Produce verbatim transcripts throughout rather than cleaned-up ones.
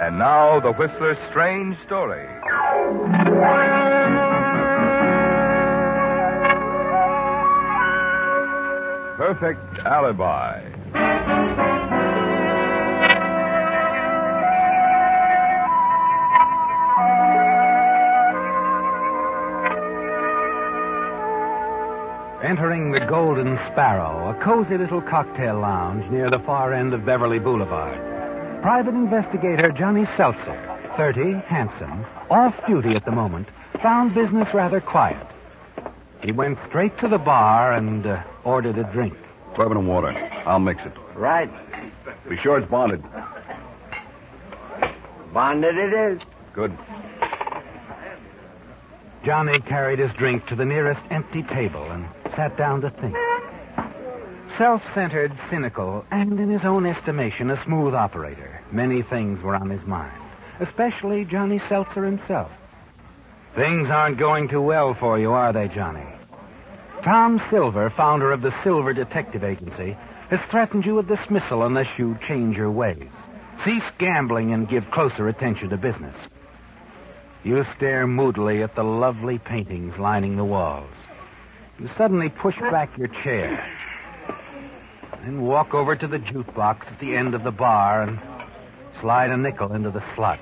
And now, the Whistler's strange story. Perfect Alibi. Entering the Golden Sparrow, a cozy little cocktail lounge near the far end of Beverly Boulevard, private investigator Johnny Seltzer, thirty, handsome, off-duty at the moment, found business rather quiet. He went straight to the bar and uh, ordered a drink. Bourbon and water. I'll mix it. Right. Be sure it's bonded. Bonded it is. Good. Johnny carried his drink to the nearest empty table and sat down to think. Self-centered, cynical, and in his own estimation, a smooth operator. Many things were on his mind, especially Johnny Seltzer himself. Things aren't going too well for you, are they, Johnny? Tom Silver, founder of the Silver Detective Agency, has threatened you with dismissal unless you change your ways. Cease gambling and give closer attention to business. You stare moodily at the lovely paintings lining the walls. You suddenly push back your chair, then walk over to the jukebox at the end of the bar and slide a nickel into the slot.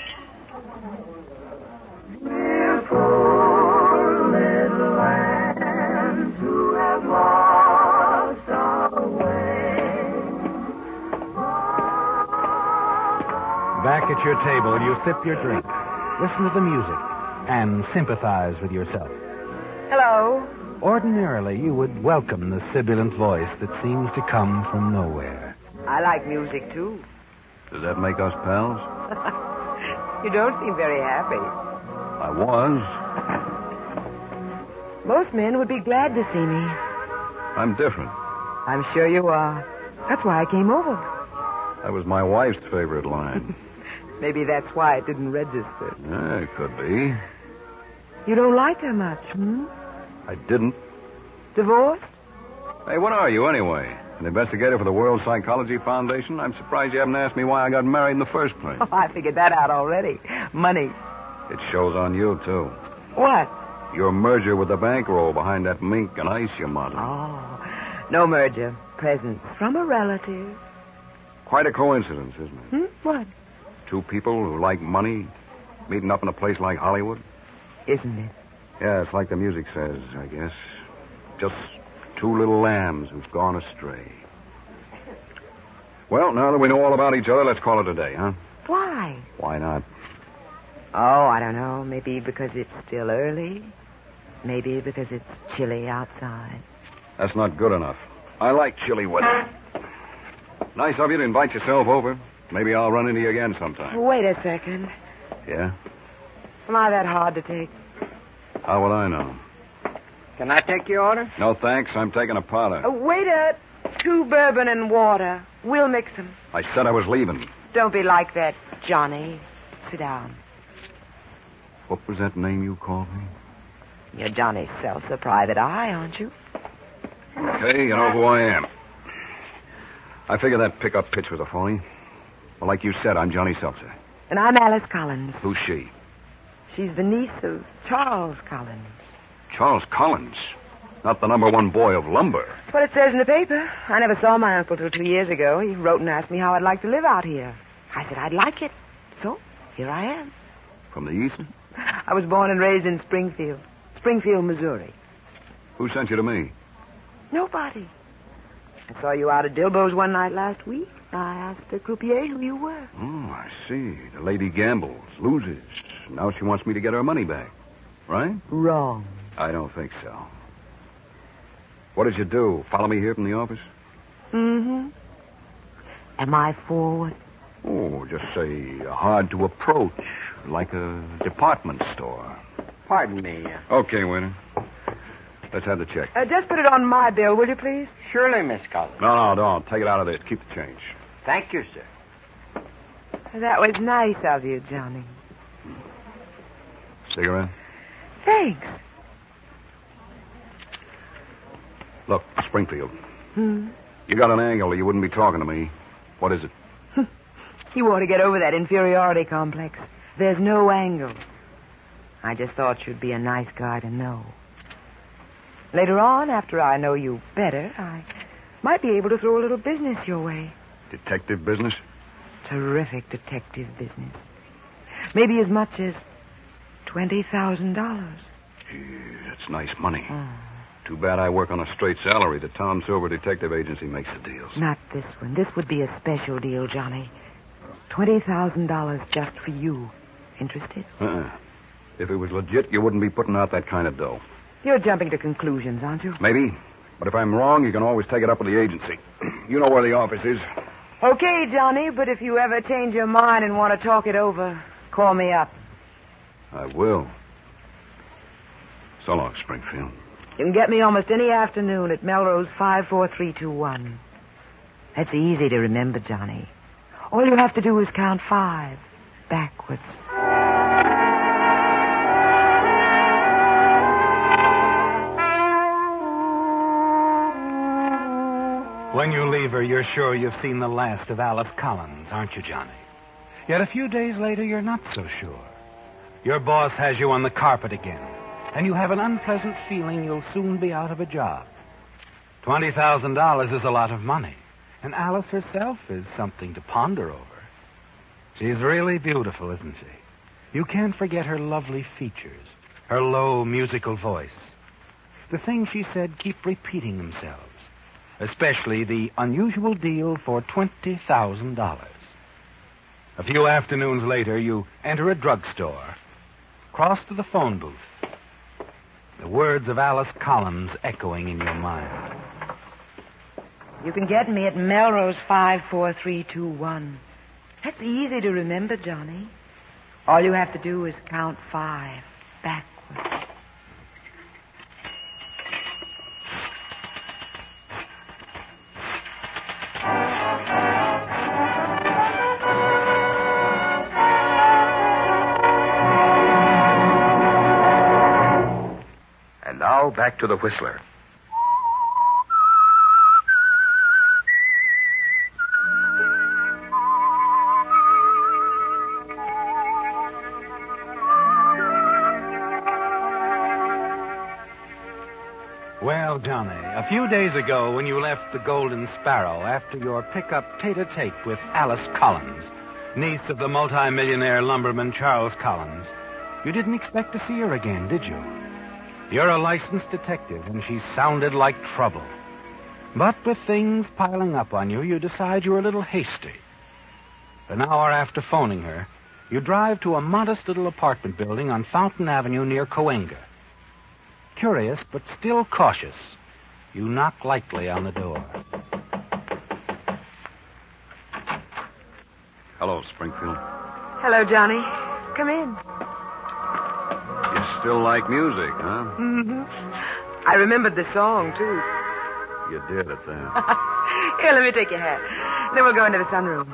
Back at your table, you sip your drink, listen to the music, and sympathize with yourself. Hello. Ordinarily, you would welcome the sibilant voice that seems to come from nowhere. I like music, too. Does that make us pals? You don't seem very happy. I was. Most men would be glad to see me. I'm different. I'm sure you are. That's why I came over. That was my wife's favorite line. Maybe that's why it didn't register. Yeah, it could be. You don't like her much, hmm? I didn't. Divorced? Hey, what are you, anyway? An investigator for the World Psychology Foundation? I'm surprised you haven't asked me why I got married in the first place. Oh, I figured that out already. Money. It shows on you, too. What? Your merger with the bankroll behind that mink and ice you modeled. Oh, no merger. Presents from a relative. Quite a coincidence, isn't it? Hmm? What? Two people who like money meeting up in a place like Hollywood? Isn't it? Yeah, it's like the music says, I guess. Just two little lambs who've gone astray. Well, now that we know all about each other, let's call it a day, huh? Why? Why not? Oh, I don't know. Maybe because it's still early. Maybe because it's chilly outside. That's not good enough. I like chilly weather. Nice of you to invite yourself over. Maybe I'll run into you again sometime. Wait a second. Yeah? Am I that hard to take? How would I know? Can I take your order? No, thanks. I'm taking a powder. Uh, waiter, two bourbon and water. We'll mix them. I said I was leaving. Don't be like that, Johnny. Sit down. What was that name you called me? You're Johnny Seltzer, private eye, aren't you? Okay, you know who I am. I figure that pickup pitch was a phony. Well, like you said, I'm Johnny Seltzer. And I'm Alice Collins. Who's she? She's the niece of Charles Collins. Charles Collins? Not the number one boy of lumber. That's what it says in the paper. I never saw my uncle till two years ago. He wrote and asked me how I'd like to live out here. I said I'd like it. So, here I am. From the east? I was born and raised in Springfield. Springfield, Missouri. Who sent you to me? Nobody. I saw you out at Dilbo's one night last week. I asked the croupier who you were. Oh, I see. The lady gambles, loses. Now she wants me to get her money back. Right? Wrong. I don't think so. What did you do? Follow me here from the office? Mm-hmm. Am I forward? Oh, just say hard to approach, like a department store. Pardon me. Okay, waiter. Let's have the check. Uh, just put it on my bill, will you, please? Surely, Miss Collins. No, no, don't. Take it out of this. Keep the change. Thank you, sir. That was nice of you, Johnny. Cigarette? Thanks. Look, Springfield. Hmm? You got an angle or you wouldn't be talking to me. What is it? You ought to get over that inferiority complex. There's no angle. I just thought you'd be a nice guy to know. Later on, after I know you better, I might be able to throw a little business your way. Detective business? Terrific detective business. Maybe as much as twenty thousand dollars. Gee, that's nice money. Oh. Too bad I work on a straight salary. The Tom Silver Detective Agency makes the deals. Not this one. This would be a special deal, Johnny. twenty thousand dollars just for you. Interested? Uh-uh. If it was legit, you wouldn't be putting out that kind of dough. You're jumping to conclusions, aren't you? Maybe. But if I'm wrong, you can always take it up with the agency. You know where the office is. Okay, Johnny, but if you ever change your mind and want to talk it over, call me up. I will. So long, Springfield. You can get me almost any afternoon at Melrose five four three two one. That's easy to remember, Johnny. All you have to do is count five backwards. When you leave her, you're sure you've seen the last of Alice Collins, aren't you, Johnny? Yet a few days later, you're not so sure. Your boss has you on the carpet again, and you have an unpleasant feeling you'll soon be out of a job. Twenty thousand dollars is a lot of money, and Alice herself is something to ponder over. She's really beautiful, isn't she? You can't forget her lovely features, her low musical voice. The things she said keep repeating themselves, especially the unusual deal for twenty thousand dollars. A few afternoons later, you enter a drugstore, cross to the phone booth, the words of Alice Collins echoing in your mind. You can get me at Melrose five four three two one. That's easy to remember, Johnny. All you have to do is count five backwards. And now back to the Whistler. Well, Johnny, a few days ago when you left the Golden Sparrow after your pickup tete-a-tete with Alice Collins, niece of the multimillionaire lumberman Charles Collins, you didn't expect to see her again, did you? You're a licensed detective, and she sounded like trouble. But with things piling up on you, you decide you're a little hasty. An hour after phoning her, you drive to a modest little apartment building on Fountain Avenue near Cahuenga. Curious, but still cautious, you knock lightly on the door. Hello, Springfield. Hello, Johnny. Come in. You still like music, huh? Mm-hmm. I remembered the song, too. You did at that. Here, let me take your hat. Then we'll go into the sunroom.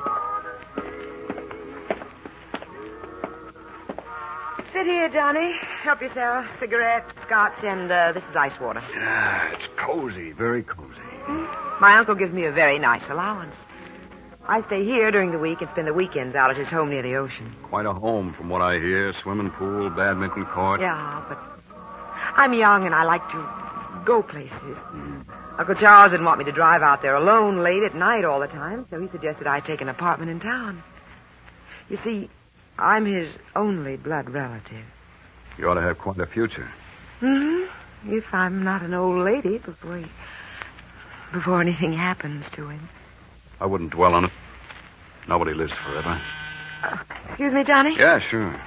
Sit here, Johnny. Help yourself. Cigarette, scotch, and uh, this is ice water. Yeah, it's cozy, very cozy. Hmm? My uncle gives me a very nice allowance. I stay here during the week and spend the weekends out at his home near the ocean. Quite a home, from what I hear. Swimming pool, badminton court. Yeah, but I'm young and I like to go places. Mm. Uncle Charles didn't want me to drive out there alone late at night all the time, so he suggested I take an apartment in town. You see, I'm his only blood relative. You ought to have quite a future. Mm-hmm. If I'm not an old lady before he, before anything happens to him. I wouldn't dwell on it. Nobody lives forever. Uh, excuse me, Johnny? Yeah, sure.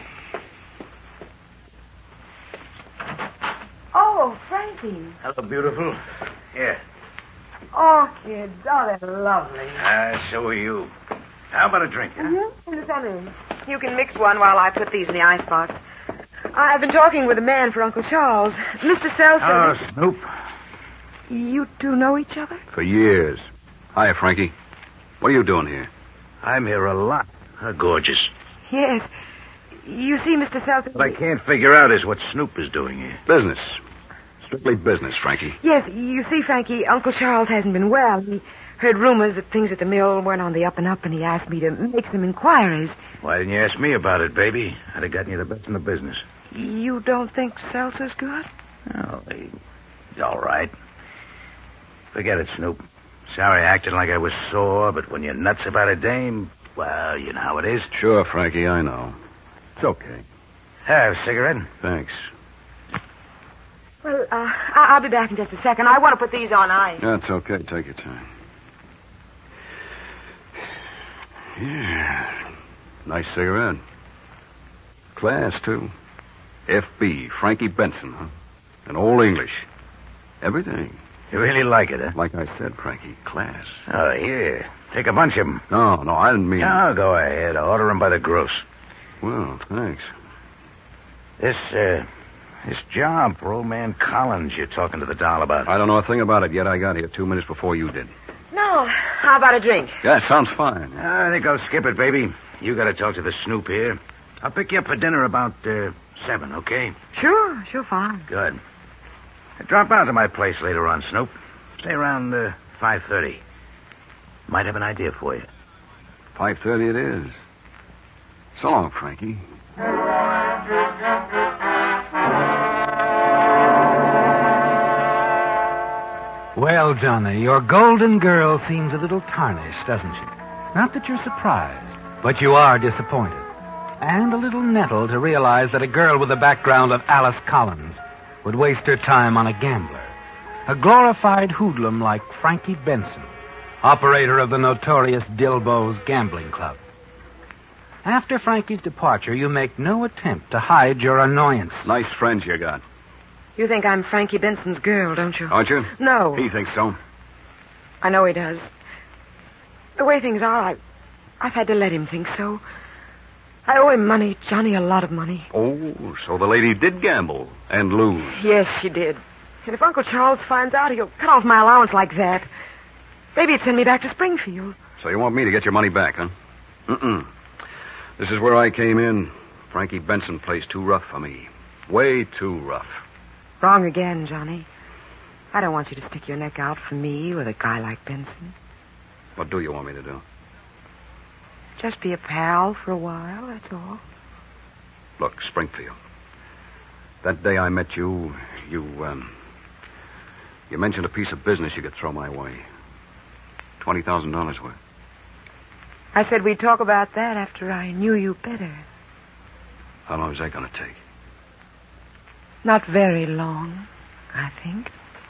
Oh, Frankie. Hello, beautiful. Here. Oh, kids. Oh, they're lovely. Ah, so are you. How about a drink, huh? Mm-hmm. In the sunroom. You can mix one while I put these in the icebox. I've been talking with a man for Uncle Charles, Mister Seltzer. Oh, Snoop. You two know each other? For years. Hi, Frankie. What are you doing here? I'm here a lot. Huh, gorgeous. Yes. You see, Mister Seltzer... What I can't figure out is what Snoop is doing here. Business. Strictly business, Frankie. Yes, you see, Frankie, Uncle Charles hasn't been well. He Heard rumors that things at the mill weren't on the up and up, and he asked me to make some inquiries. Why didn't you ask me about it, baby? I'd have gotten you the best in the business. You don't think Seltzer's good? Oh, he's all right. Forget it, Snoop. Sorry I acted like I was sore, but when you're nuts about a dame, well, you know how it is. Sure, Frankie, I know. It's okay. Have a cigarette? Thanks. Well, uh, I- I'll be back in just a second. I want to put these on ice. That's okay. Take your time. Yeah. Nice cigarette. Class, too. F B, Frankie Benson, huh? And Old English. Everything. You really like it, huh? Like I said, Frankie, class. Oh, here. Take a bunch of them. No, no, I didn't mean... No, go ahead. I'll order them by the gross. Well, thanks. This, uh... This job for old man Collins you're talking to the doll about. I don't know a thing about it yet. I got here two minutes before you did. No. How about a drink? Yeah, sounds fine. I think I'll skip it, baby. You got to talk to the Snoop here. I'll pick you up for dinner about uh, seven, okay? Sure, sure, fine. Good. Drop out to my place later on, Snoop. Stay around uh, five thirty. Might have an idea for you. five thirty it is. So long, Frankie. Well, Johnny, your golden girl seems a little tarnished, doesn't she? Not that you're surprised, but you are disappointed. And a little nettled to realize that a girl with the background of Alice Collins would waste her time on a gambler. A glorified hoodlum like Frankie Benson, operator of the notorious Dilbo's Gambling Club. After Frankie's departure, you make no attempt to hide your annoyance. Nice friends you got. You think I'm Frankie Benson's girl, don't you? Aren't you? No. He thinks so. I know he does. The way things are, I, I've had to let him think so. I owe him money, Johnny, a lot of money. Oh, so the lady did gamble and lose. Yes, she did. And if Uncle Charles finds out, he'll cut off my allowance like that. Maybe he'd send me back to Springfield. So you want me to get your money back, huh? Mm-mm. This is where I came in. Frankie Benson plays too rough for me. Way too rough. Wrong again, Johnny. I don't want you to stick your neck out for me with a guy like Benson. What do you want me to do? Just be a pal for a while, that's all. Look, Springfield. That day I met you, you, um... You mentioned a piece of business you could throw my way. twenty thousand dollars worth. I said we'd talk about that after I knew you better. How long is that going to take? Not very long, I think.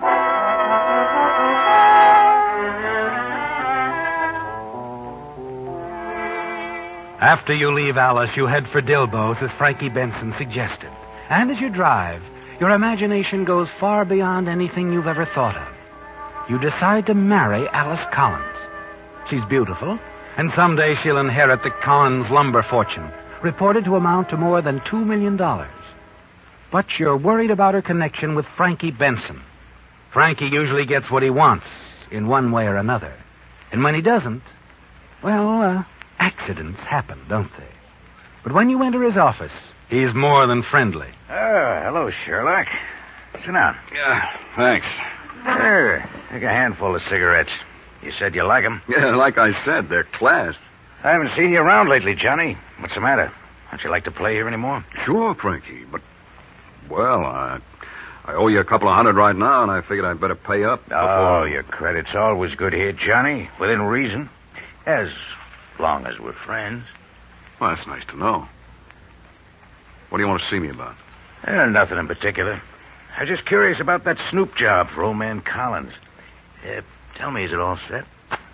After you leave Alice, you head for Dilbo's, as Frankie Benson suggested. And as you drive, your imagination goes far beyond anything you've ever thought of. You decide to marry Alice Collins. She's beautiful, and someday she'll inherit the Collins lumber fortune, reported to amount to more than two million dollars. But you're worried about her connection with Frankie Benson. Frankie usually gets what he wants, in one way or another. And when he doesn't, well, uh, accidents happen, don't they? But when you enter his office, he's more than friendly. Oh, hello, Sherlock. Sit down. Yeah, thanks. Here, take a handful of cigarettes. You said you like them. Yeah, like I said, they're class. I haven't seen you around lately, Johnny. What's the matter? Don't you like to play here anymore? Sure, Frankie, but... Well, I, I owe you a couple of hundred right now, and I figured I'd better pay up. Oh, before... your credit's always good here, Johnny. Within reason. As long as we're friends. Well, that's nice to know. What do you want to see me about? Eh, nothing in particular. I was just curious about that Snoop job for old man Collins. Uh, tell me, is it all set?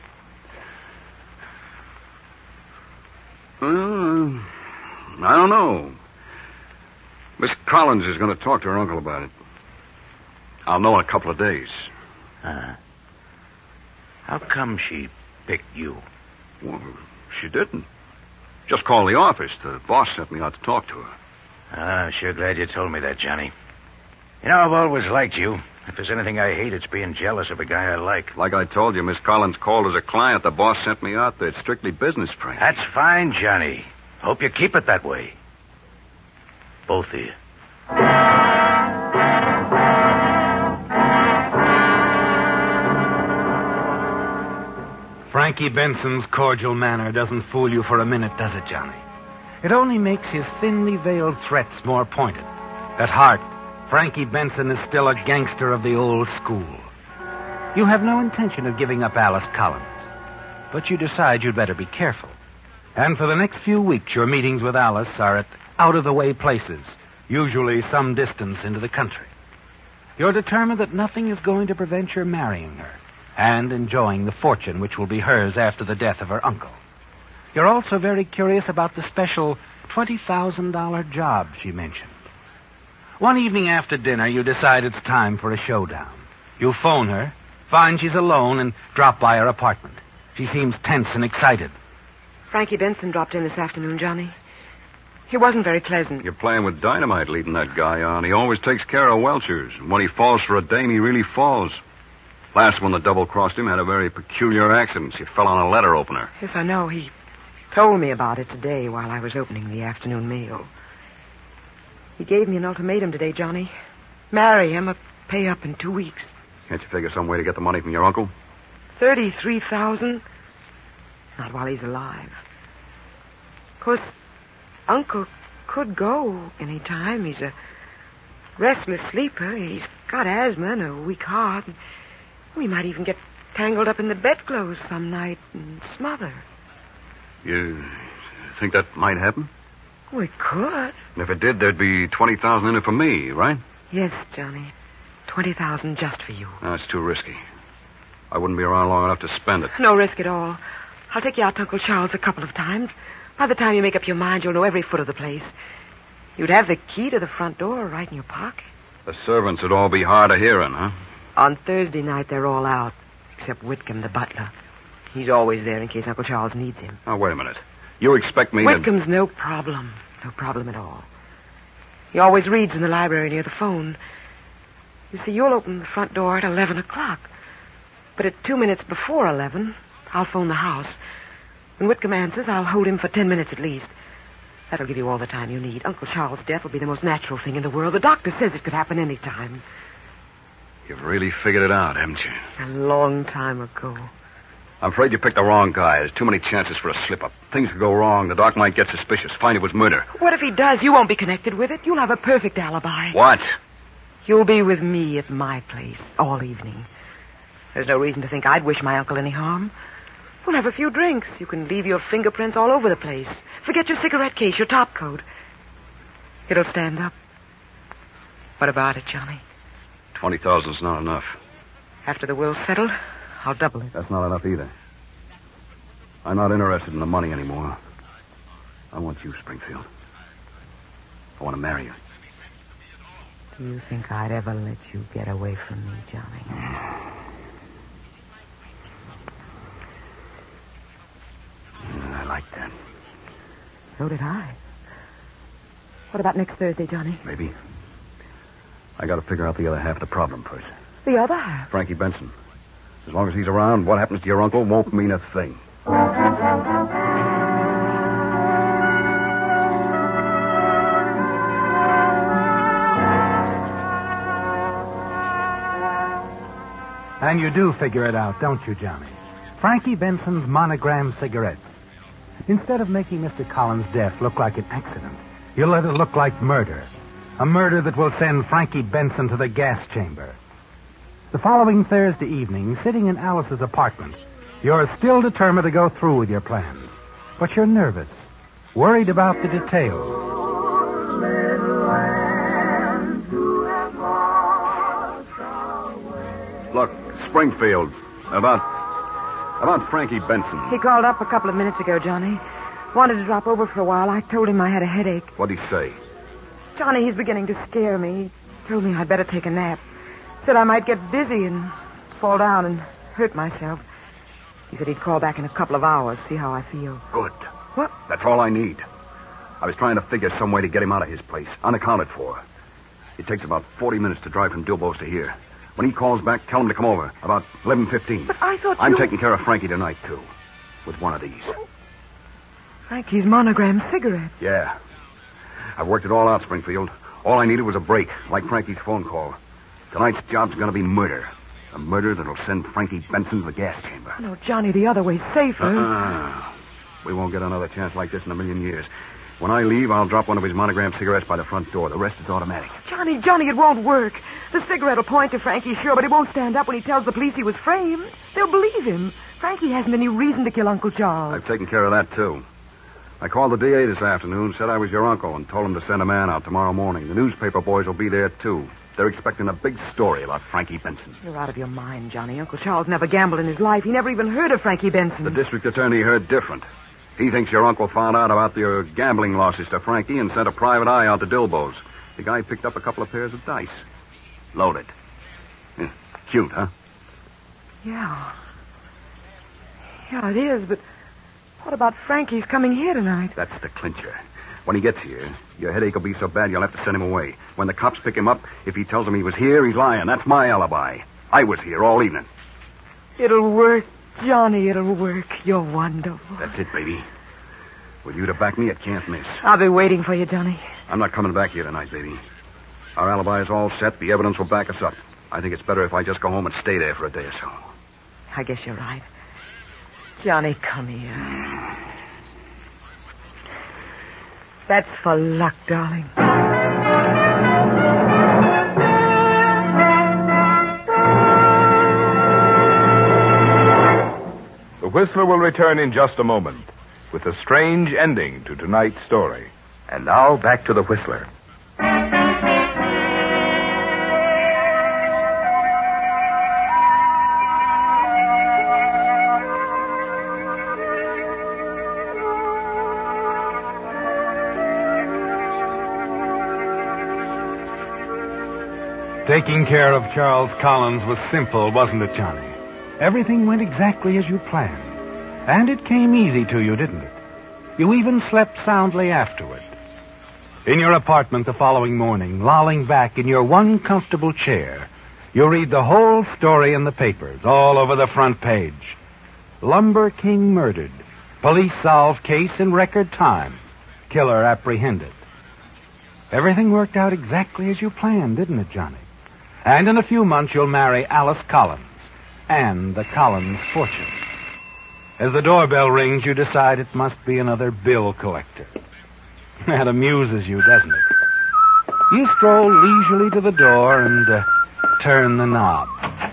Uh, I don't know. Miss Collins is going to talk to her uncle about it. I'll know in a couple of days. Uh, how come she picked you? Well, she didn't. Just called the office. The boss sent me out to talk to her. I'm sure glad you told me that, Johnny. You know, I've always liked you. If there's anything I hate, it's being jealous of a guy I like. Like I told you, Miss Collins called as a client. The boss sent me out there. It's strictly business, Frank. That's fine, Johnny. Hope you keep it that way. Both of you. Frankie Benson's cordial manner doesn't fool you for a minute, does it, Johnny? It only makes his thinly veiled threats more pointed. At heart, Frankie Benson is still a gangster of the old school. You have no intention of giving up Alice Collins, but you decide you'd better be careful. And for the next few weeks, your meetings with Alice are at out-of-the-way places, usually some distance into the country. You're determined that nothing is going to prevent your marrying her and enjoying the fortune which will be hers after the death of her uncle. You're also very curious about the special twenty thousand dollars job she mentioned. One evening after dinner, you decide it's time for a showdown. You phone her, find she's alone, and drop by her apartment. She seems tense and excited. Frankie Benson dropped in this afternoon, Johnny. He wasn't very pleasant. You're playing with dynamite leading that guy on. He always takes care of welchers. And when he falls for a dame, he really falls. Last one that double-crossed him had a very peculiar accident. She fell on a letter opener. Yes, I know. He told me about it today while I was opening the afternoon mail. He gave me an ultimatum today, Johnny. Marry him or pay up in two weeks. Can't you figure some way to get the money from your uncle? Thirty-three thousand? Not while he's alive. Of course, Uncle could go any time. He's a restless sleeper. He's got asthma and a weak heart. We might even get tangled up in the bedclothes some night and smother. You think that might happen? We could. And if it did, there'd be twenty thousand in it for me, right? Yes, Johnny. Twenty thousand just for you. No, it's too risky. I wouldn't be around long enough to spend it. No risk at all. I'll take you out to Uncle Charles a couple of times. By the time you make up your mind, you'll know every foot of the place. You'd have the key to the front door right in your pocket. The servants would all be hard of hearing, huh? On Thursday night, they're all out, except Whitcomb, the butler. He's always there in case Uncle Charles needs him. Now, wait a minute. You expect me Whitcomb's to... no problem. No problem at all. He always reads in the library near the phone. You see, you'll open the front door at eleven o'clock. But at two minutes before eleven, I'll phone the house. When Whitcomb answers, I'll hold him for ten minutes at least. That'll give you all the time you need. Uncle Charles' death will be the most natural thing in the world. The doctor says it could happen any time. You've really figured it out, haven't you? A long time ago. I'm afraid you picked the wrong guy. There's too many chances for a slip-up. Things could go wrong. The doc might get suspicious, find it was murder. What if he does? You won't be connected with it. You'll have a perfect alibi. What? You'll be with me at my place all evening. There's no reason to think I'd wish my uncle any harm. We'll have a few drinks. You can leave your fingerprints all over the place. Forget your cigarette case, your top coat. It'll stand up. What about it, Johnny? Twenty thousand's not enough. After the will's settled, I'll double it. That's not enough either. I'm not interested in the money anymore. I want you, Springfield. I want to marry you. Do you think I'd ever let you get away from me, Johnny? I like that. So did I. What about next Thursday, Johnny? Maybe. I got to figure out the other half of the problem first. The other half? Frankie Benson. As long as he's around, what happens to your uncle won't mean a thing. And you do figure it out, don't you, Johnny? Frankie Benson's monogram cigarettes. Instead of making Mister Collins' death look like an accident, you'll let it look like murder. A murder that will send Frankie Benson to the gas chamber. The following Thursday evening, sitting in Alice's apartment, you're still determined to go through with your plans. But you're nervous, worried about the details. Look, Springfield, about... about Frankie Benson. He called up a couple of minutes ago, Johnny. Wanted to drop over for a while. I told him I had a headache. What'd he say? Johnny, he's beginning to scare me. He told me I'd better take a nap. Said I might get dizzy and fall down and hurt myself. He said he'd call back in a couple of hours, see how I feel. Good. What? That's all I need. I was trying to figure some way to get him out of his place, unaccounted for. It takes about forty minutes to drive from Dubose to here. When he calls back, tell him to come over, about eleven fifteen. But I thought I'm you... taking care of Frankie tonight, too, with one of these. Frankie's monogram cigarette. Yeah. I've worked it all out, Springfield. All I needed was a break, like Frankie's phone call. Tonight's job's going to be murder. A murder that'll send Frankie Benson to the gas chamber. No, Johnny, the other way's safer. Uh-uh. We won't get another chance like this in a million years. When I leave, I'll drop one of his monogram cigarettes by the front door. The rest is automatic. Johnny, Johnny, it won't work. The cigarette will point to Frankie, sure, but it won't stand up when he tells the police he was framed. They'll believe him. Frankie hasn't any reason to kill Uncle Charles. I've taken care of that, too. I called the D A this afternoon, said I was your uncle, and told him to send a man out tomorrow morning. The newspaper boys will be there, too. They're expecting a big story about Frankie Benson. You're out of your mind, Johnny. Uncle Charles never gambled in his life. He never even heard of Frankie Benson. The district attorney heard different. He thinks your uncle found out about your gambling losses to Frankie and sent a private eye out to Dilbo's. The guy picked up a couple of pairs of dice. Loaded. Yeah, cute, huh? Yeah. Yeah, it is, but what about Frankie's coming here tonight? That's the clincher. When he gets here, your headache will be so bad you'll have to send him away. When the cops pick him up, if he tells them he was here, he's lying. That's my alibi. I was here all evening. It'll work, Johnny. It'll work. You're wonderful. That's it, baby. With you to back me, it can't miss. I'll be waiting for you, Johnny. I'm not coming back here tonight, baby. Our alibi is all set. The evidence will back us up. I think it's better if I just go home and stay there for a day or so. I guess you're right. Johnny, come here. That's for luck, darling. The Whistler will return in just a moment with a strange ending to tonight's story. And now, back to the Whistler. Taking care of Charles Collins was simple, wasn't it, Johnny? Everything went exactly as you planned. And it came easy to you, didn't it? You even slept soundly afterward. In your apartment the following morning, lolling back in your one comfortable chair, you read the whole story in the papers, all over the front page. Lumber King murdered. Police solve case in record time. Killer apprehended. Everything worked out exactly as you planned, didn't it, Johnny? And in a few months you'll marry Alice Collins and the Collins fortune. As the doorbell rings, you decide it must be another bill collector. That amuses you, doesn't it? You stroll leisurely to the door and uh, turn the knob.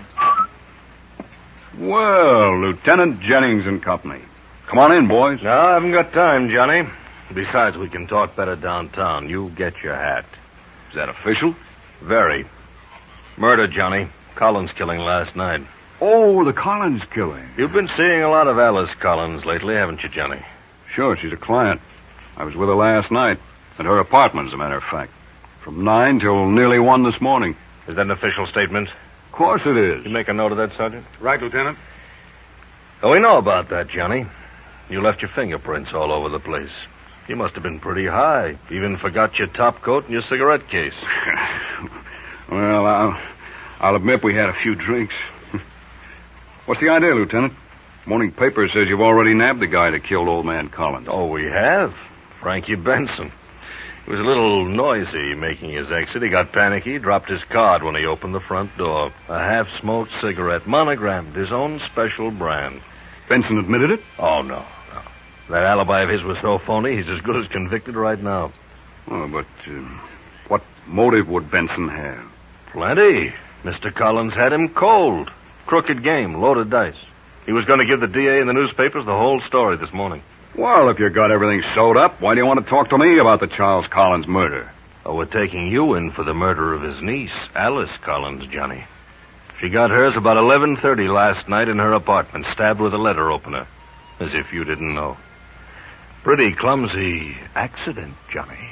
Well, Lieutenant Jennings and Company. Come on in, boys. No, I haven't got time, Johnny. Besides, we can talk better downtown. You get your hat. Is that official? Very. Murder, Johnny. Collins killing last night. Oh, the Collins killing. You've been seeing a lot of Alice Collins lately, haven't you, Johnny? Sure, she's a client. I was with her last night. At her apartment, as a matter of fact. From nine till nearly one this morning. Is that an official statement? Of course it is. You make a note of that, Sergeant? Right, Lieutenant. Oh, we know about that, Johnny. You left your fingerprints all over the place. You must have been pretty high. Even forgot your top coat and your cigarette case. Well, I'll, I'll admit we had a few drinks. What's the idea, Lieutenant? Morning paper says you've already nabbed the guy that killed old man Collins. Oh, we have? Frankie Benson. He was a little noisy making his exit. He got panicky, dropped his card when he opened the front door. A half-smoked cigarette, monogrammed, his own special brand. Benson admitted it? Oh, no, no. That alibi of his was so phony, he's as good as convicted right now. Oh, but uh, what motive would Benson have? Plenty. Mister Collins had him cold. Crooked game, loaded dice. He was going to give the D A and the newspapers the whole story this morning. Well, if you got everything sewed up, why do you want to talk to me about the Charles Collins murder? Oh, we're taking you in for the murder of his niece, Alice Collins, Johnny. She got hers about eleven thirty last night in her apartment, stabbed with a letter opener. As if you didn't know. Pretty clumsy accident, Johnny.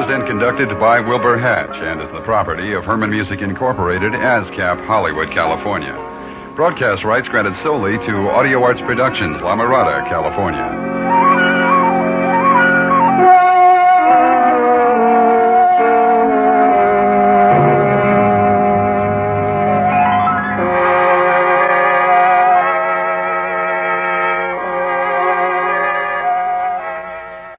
developed and conducted by Wilbur Hatch and is the property of Herman Music Incorporated, ASCAP, Hollywood, California. Broadcast rights granted solely to Audio Arts Productions, La Mirada, California.